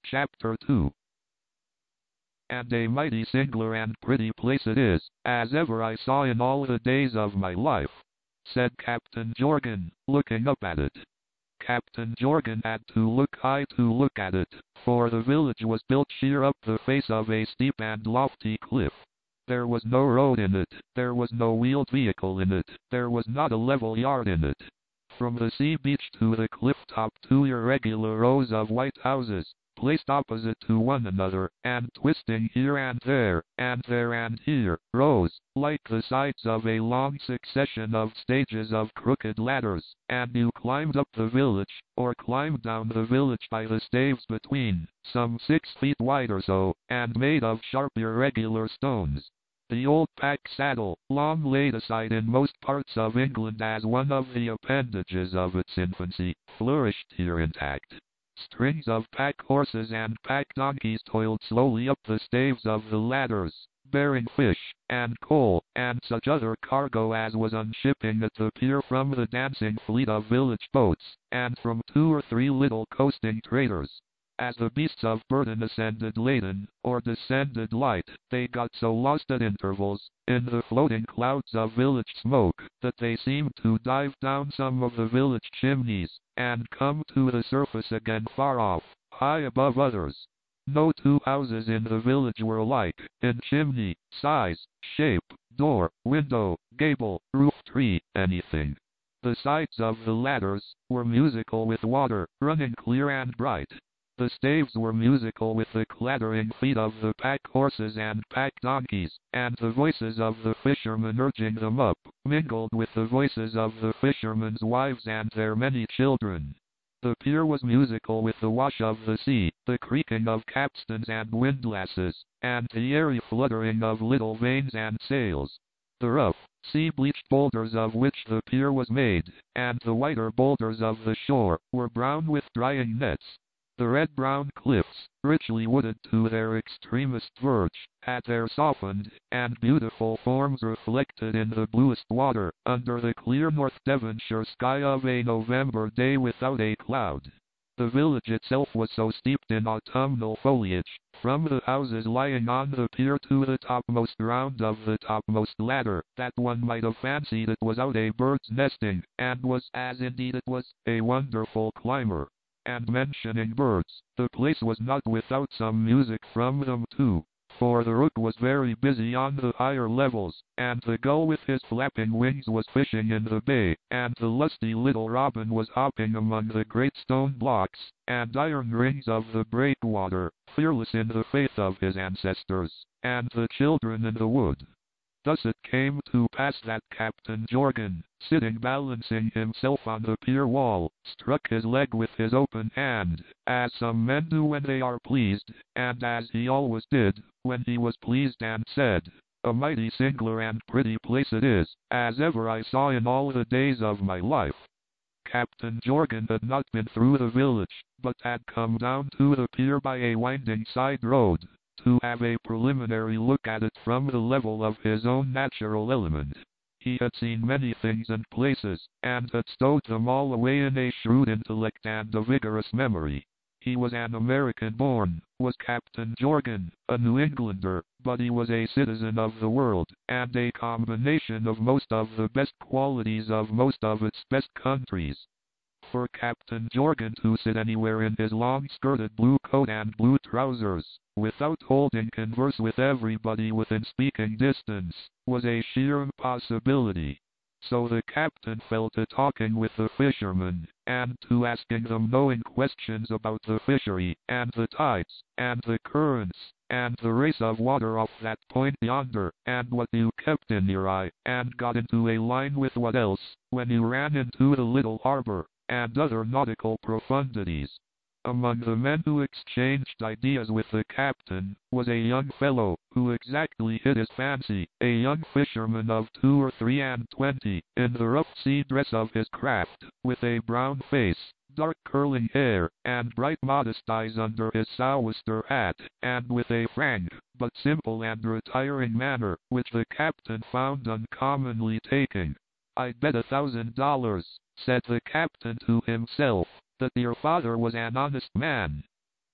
Chapter 2. And a mighty singular and pretty place it is, as ever I saw in all the days of my life, said Captain Jorgan, looking up at it. Captain Jorgan had to look high to look at it, for the village was built sheer up the face of a steep and lofty cliff. There was no road in it, there was no wheeled vehicle in it, there was not a level yard in it. From the sea beach to the cliff top 2 irregular rows of white houses, placed opposite to one another, and twisting here and there and here, rose, like the sides of a long succession of stages of crooked ladders, and you climbed up the village, or climbed down the village by the staves between, some 6 feet wide or so, and made of sharp irregular stones. The old pack saddle, long laid aside in most parts of England as one of the appendages of its infancy, flourished here intact. Strings of pack horses and pack donkeys toiled slowly up the staves of the ladders, bearing fish, and coal, and such other cargo as was on shipping at the pier from the dancing fleet of village boats, and from 2 or 3 little coasting traders. As the beasts of burden ascended laden, or descended light, they got so lost at intervals, in the floating clouds of village smoke, that they seemed to dive down some of the village chimneys, and come to the surface again far off, high above others. No 2 houses in the village were alike, in chimney, size, shape, door, window, gable, roof tree, anything. The sides of the ladders were musical with water, running clear and bright. The staves were musical with the clattering feet of the pack horses and pack donkeys, and the voices of the fishermen urging them up, mingled with the voices of the fishermen's wives and their many children. The pier was musical with the wash of the sea, the creaking of capstans and windlasses, and the airy fluttering of little vanes and sails. The rough, sea-bleached boulders of which the pier was made, and the whiter boulders of the shore, were brown with drying nets. The red-brown cliffs, richly wooded to their extremest verge, had their softened and beautiful forms reflected in the bluest water, under the clear North Devonshire sky of a November day without a cloud. The village itself was so steeped in autumnal foliage, from the houses lying on the pier to the topmost round of the topmost ladder, that one might have fancied it was out a bird's nesting, and was, as indeed it was, a wonderful climber. And mentioning birds, the place was not without some music from them too, for the rook was very busy on the higher levels, and the gull with his flapping wings was fishing in the bay, and the lusty little robin was hopping among the great stone blocks and iron rings of the breakwater, fearless in the faith of his ancestors, and the children in the wood. Thus it came to pass that Captain Jorgan, sitting balancing himself on the pier wall, struck his leg with his open hand, as some men do when they are pleased, and as he always did, when he was pleased, and said, "A mighty singular and pretty place it is, as ever I saw in all the days of my life." Captain Jorgan had not been through the village, but had come down to the pier by a winding side road, to have a preliminary look at it from the level of his own natural element. He had seen many things and places, and had stowed them all away in a shrewd intellect and a vigorous memory. He was an American born, was Captain Jorgan, a New Englander, but he was a citizen of the world, and a combination of most of the best qualities of most of its best countries. For Captain Jorgan to sit anywhere in his long-skirted blue coat and blue trousers, without holding converse with everybody within speaking distance, was a sheer impossibility. So the captain fell to talking with the fishermen, and to asking them knowing questions about the fishery, and the tides, and the currents, and the race of water off that point yonder, and what you kept in your eye, and got into a line with what else, when you ran into the little harbor, and other nautical profundities. Among the men who exchanged ideas with the captain, was a young fellow, who exactly hit his fancy, a young fisherman of 2 or 3 and 20, in the rough sea dress of his craft, with a brown face, dark curling hair, and bright modest eyes under his sou'wester hat, and with a frank, but simple and retiring manner, which the captain found uncommonly taking. "I'd bet $1,000, said the captain to himself, "that your father was an honest man."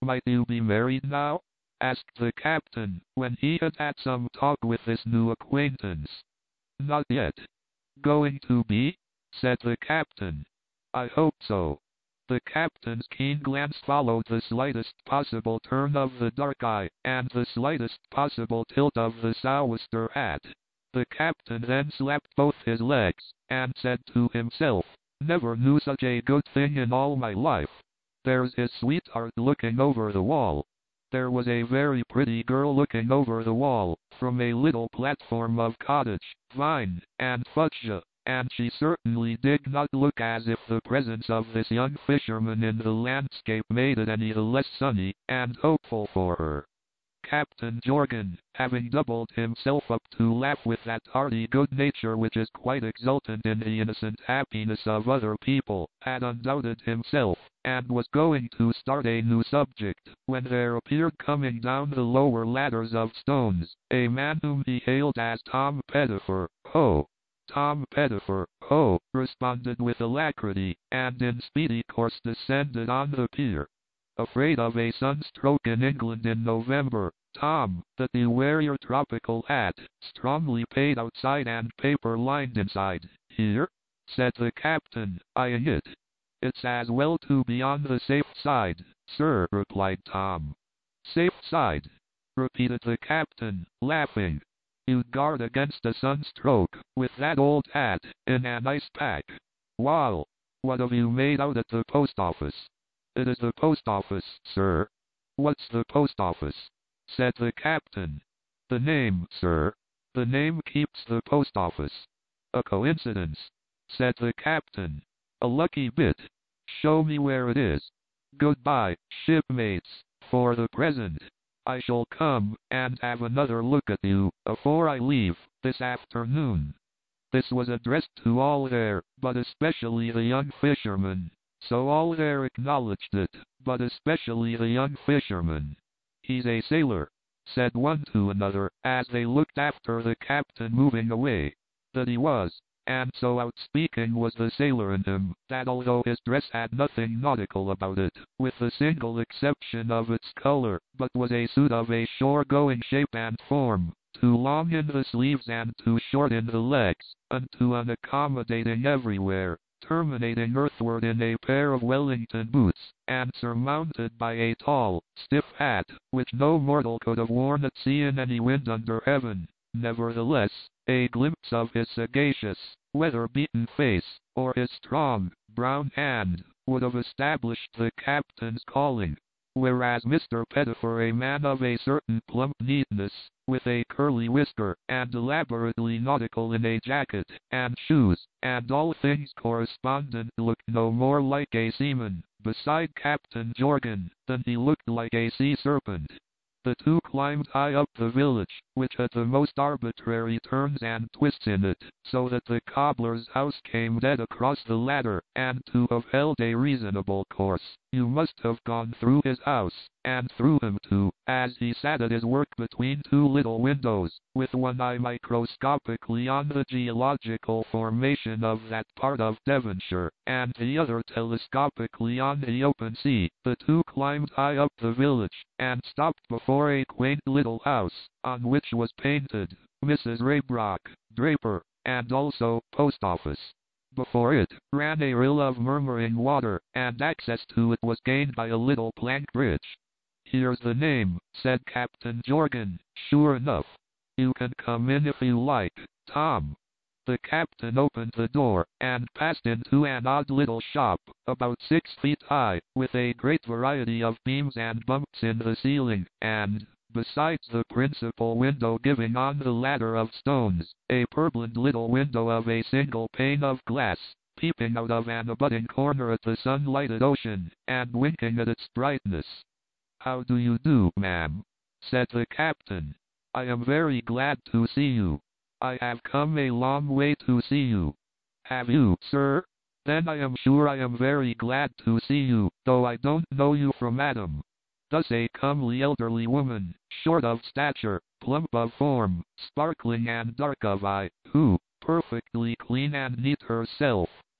Might you be married now? Asked the captain, when he had had some talk with this new acquaintance. Not yet. Going to be? Said the captain. I hope so. The captain's keen glance followed the slightest possible turn of the dark eye, and the slightest possible tilt of the sou'wester hat. The captain then slapped both his legs, and said to himself, never knew such a good thing in all my life. There's his sweetheart looking over the wall. There was a very pretty girl looking over the wall, from a little platform of cottage, vine, and fuchsia, and she certainly did not look as if the presence of this young fisherman in the landscape made it any the less sunny and hopeful for her. Captain Jorgan, having doubled himself up to laugh with that hearty good nature which is quite exultant in the innocent happiness of other people, had undoubted himself, and was going to start a new subject, when there appeared coming down the lower ladders of stones, a man whom he hailed as Tom Pettifer. Ho! Tom Pettifer, ho! Responded with alacrity, and in speedy course descended on the pier. Afraid of a sunstroke in England in November, Tom, that you wear your tropical hat, strongly paid outside and paper-lined inside. Here? Said the captain, eyeing it. It's as well to be on the safe side, sir, replied Tom. Safe side? Repeated the captain, laughing. You'd guard against a sunstroke, with that old hat, in an ice pack. Wall, what have you made out at the post office? It is the post office, sir. What's the post office? Said the captain. The name, sir. The name keeps the post office. A coincidence, said the captain. A lucky bit. Show me where it is. Goodbye, shipmates, for the present. I shall come and have another look at you afore I leave this afternoon. This was addressed to all there, but especially the young fisherman. So all there acknowledged it, but especially the young fisherman. He's a sailor, said one to another, as they looked after the captain moving away. That he was, and so outspeaking was the sailor in him, that although his dress had nothing nautical about it, with the single exception of its color, but was a suit of a shore-going shape and form, too long in the sleeves and too short in the legs, and too unaccommodating everywhere, terminating earthward in a pair of Wellington boots, and surmounted by a tall, stiff hat, which no mortal could have worn at sea in any wind under heaven. Nevertheless, a glimpse of his sagacious, weather-beaten face, or his strong, brown hand, would have established the captain's calling. Whereas Mr. Pettifer, a man of a certain plump neatness, with a curly whisker, and elaborately nautical in a jacket, and shoes, and all things correspondent, looked no more like a seaman, beside Captain Jorgan, than he looked like a sea serpent. The two climbed high up the village, which had the most arbitrary turns and twists in it, so that the cobbler's house came dead across the ladder, and to have held a reasonable course, you must have gone through his house, and through him too, as he sat at his work between two little windows, with one eye microscopically on the geological formation of that part of Devonshire, and the other telescopically on the open sea. The two climbed high up the village, and stopped before a quaint little house, on which was painted, Mrs. Raybrock, Draper, and also, Post Office. Before it, ran a rill of murmuring water, and access to it was gained by a little plank bridge. Here's the name, said Captain Jorgan, sure enough. You can come in if you like, Tom. The captain opened the door, and passed into an odd little shop, about 6 feet high, with a great variety of beams and bumps in the ceiling, and, besides the principal window giving on the ladder of stones, a purblind little window of a single pane of glass, peeping out of an abutting corner at the sun-lighted ocean, and winking at its brightness. How do you do, ma'am? Said the captain. I am very glad to see you. I have come a long way to see you. Have you, sir? Then I am sure I am very glad to see you, though I don't know you from Adam. Thus a comely elderly woman, short of stature, plump of form, sparkling and dark of eye, who, perfectly clean and neat herself,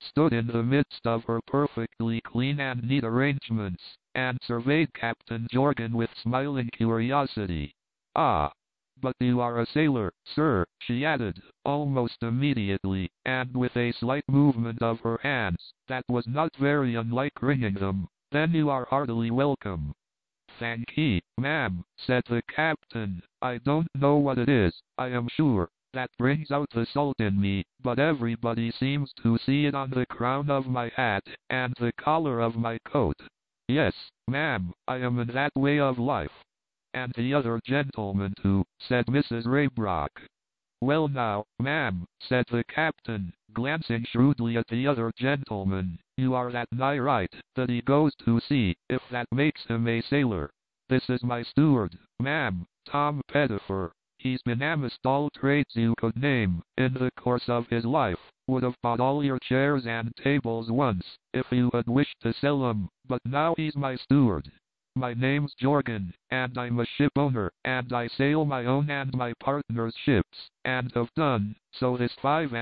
stood in the midst of her perfectly clean and neat arrangements, and surveyed Captain Jorgan with smiling curiosity. "Ah, but you are a sailor, sir," she added, almost immediately, and with a slight movement of her hands, that was not very unlike wringing them. "Then you are heartily welcome." "Thank ye, ma'am," said the captain. "I don't know what it is, I am sure, that brings out the salt in me, but everybody seems to see it on the crown of my hat, and the collar of my coat. Yes, ma'am, I am in that way of life." "And the other gentleman too," said Mrs. Raybrock. "Well now, ma'am," said the captain, glancing shrewdly at the other gentleman, "you are that nigh right, that he goes to sea, if that makes him a sailor. This is my steward, ma'am, Tom Pettifer. He's been amist all trades you could name, in the course of his life. Would have bought all your chairs and tables once, if you had wished to sell 'em, but now he's my steward. My name's Jorgan, and I'm a ship owner, and I sail my own and my partner's ships, and have done so this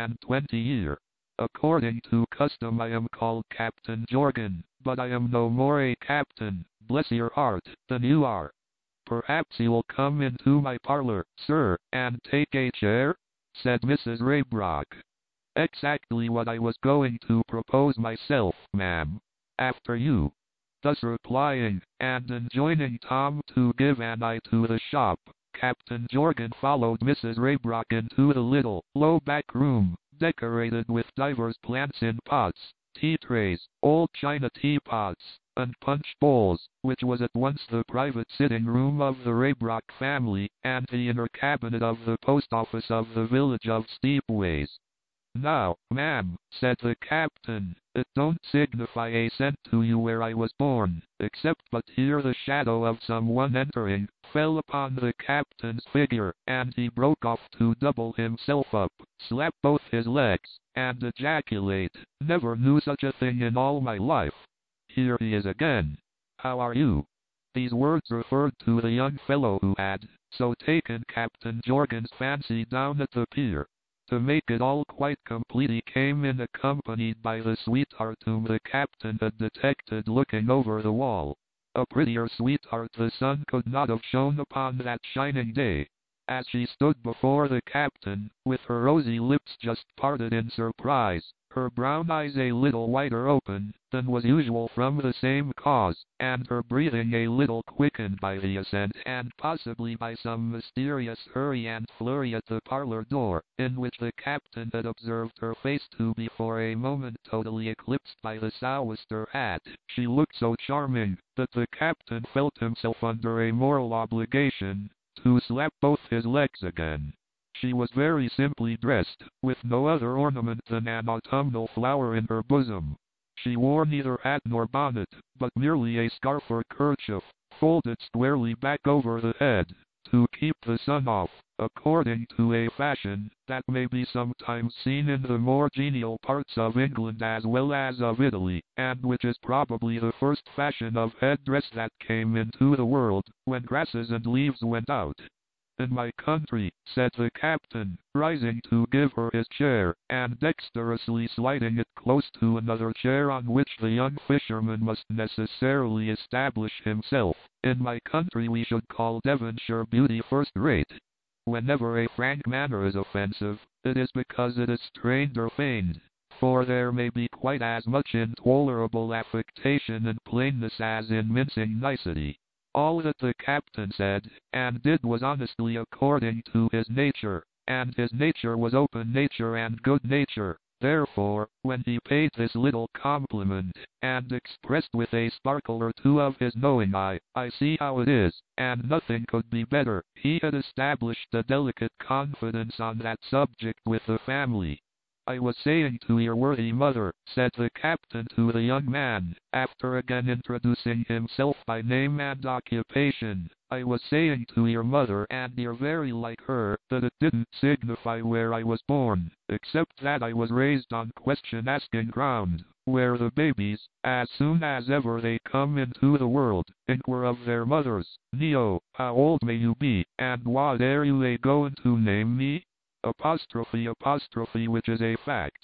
25 year. According to custom I am called Captain Jorgan, but I am no more a captain, bless your heart, than you are. Perhaps you'll come into my parlor, sir, and take a chair?" said Mrs. Raybrock. "Exactly what I was going to propose myself, ma'am. After you." Thus replying, and enjoining Tom to give an eye to the shop, Captain Jorgan followed Mrs. Raybrock into the little, low back room, decorated with divers plants in pots, tea trays, old china teapots, and punch bowls, which was at once the private sitting room of the Raybrock family, and the inner cabinet of the post office of the village of Steepways. "Now, ma'am," said the captain, "it don't signify a cent to you where I was born, except but here the shadow of some one entering, fell upon the captain's figure, and he broke off to double himself up, slap both his legs, and ejaculate, 'Never knew such a thing in all my life. Here he is again. How are you?' These words referred to the young fellow who had so taken Captain Jorgan's fancy down at the pier. To make it all quite complete he came in accompanied by the sweetheart whom the captain had detected looking over the wall. A prettier sweetheart the sun could not have shone upon that shining day. As she stood before the captain, with her rosy lips just parted in surprise, her brown eyes a little wider open than was usual from the same cause, and her breathing a little quickened by the ascent and possibly by some mysterious hurry and flurry at the parlor door, in which the captain had observed her face to be for a moment totally eclipsed by the sou'wester hat, she looked so charming, that the captain felt himself under a moral obligation to slap both his legs again. She was very simply dressed, with no other ornament than an autumnal flower in her bosom. She wore neither hat nor bonnet, but merely a scarf or kerchief, folded squarely back over the head, to keep the sun off, according to a fashion that may be sometimes seen in the more genial parts of England as well as of Italy, and which is probably the first fashion of headdress that came into the world, when grasses and leaves went out. "In my country," said the captain, rising to give her his chair, and dexterously sliding it close to another chair on which the young fisherman must necessarily establish himself, "in my country we should call Devonshire beauty first rate. Whenever a frank manner is offensive, it is because it is strained or feigned, for there may be quite as much intolerable affectation in plainness as in mincing nicety." All that the captain said and did was honestly according to his nature, and his nature was open nature and good nature. Therefore, when he paid this little compliment, and expressed with a sparkle or two of his knowing eye, "I see how it is, and nothing could be better," he had established a delicate confidence on that subject with the family. "I was saying to your worthy mother," said the captain to the young man, after again introducing himself by name and occupation, "I was saying to your mother, and you're very like her, that it didn't signify where I was born, except that I was raised on question-asking ground, where the babies, as soon as ever they come into the world, inquire of their mothers, 'Neo, how old may you be, and what air you a-going to name me?' Apostrophe, which is a fact.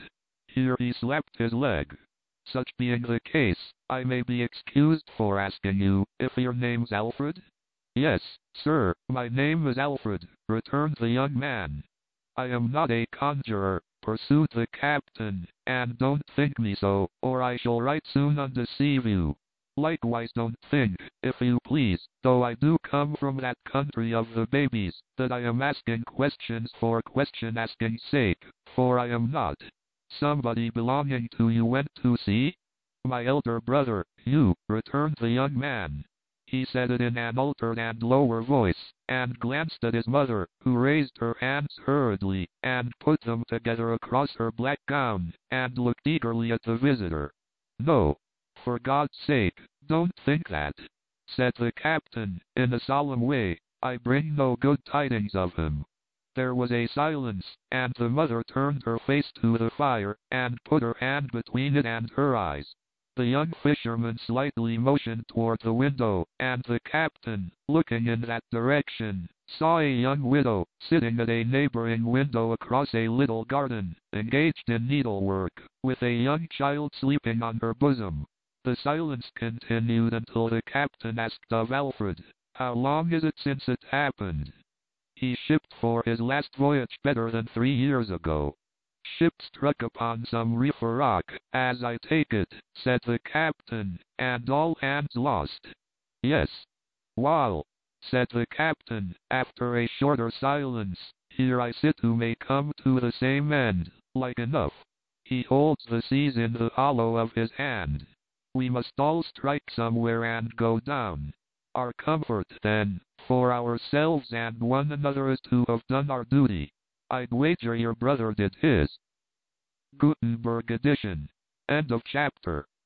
Here he slapped his leg. Such being the case, I may be excused for asking you if your name's Alfred? Yes, sir, my name is Alfred, returned the young man. I am not a conjurer, pursued the captain, and don't think me so, or I shall right soon undeceive you. Likewise don't think, if you please, though I do come from that country of the babies, that I am asking questions for question asking's sake, for I am not. Somebody belonging to you went to sea? My elder brother, Hugh, returned the young man. He said it in an altered and lower voice, and glanced at his mother, who raised her hands hurriedly, and put them together across her black gown, and looked eagerly at the visitor. No, for God's sake, don't think that, said the captain, in a solemn way. I bring no good tidings of him. There was a silence, and the mother turned her face to the fire, and put her hand between it and her eyes. The young fisherman slightly motioned toward the window, and the captain, looking in that direction, saw a young widow, sitting at a neighboring window across a little garden, engaged in needlework, with a young child sleeping on her bosom. The silence continued until the captain asked of Alfred, "How long is it since it happened?" He shipped for his last voyage better than 3 years ago. Ship struck upon some reef or rock, as I take it, said the captain, and all hands lost. Yes. Wall, said the captain, after a shorter silence, here I sit who may come to the same end, like enough. He holds the seas in the hollow of his hand. We must all strike somewhere and go down. Our comfort, then, for ourselves and one another is to have done our duty. I'd wager your brother did his. Gutenberg edition. End of chapter.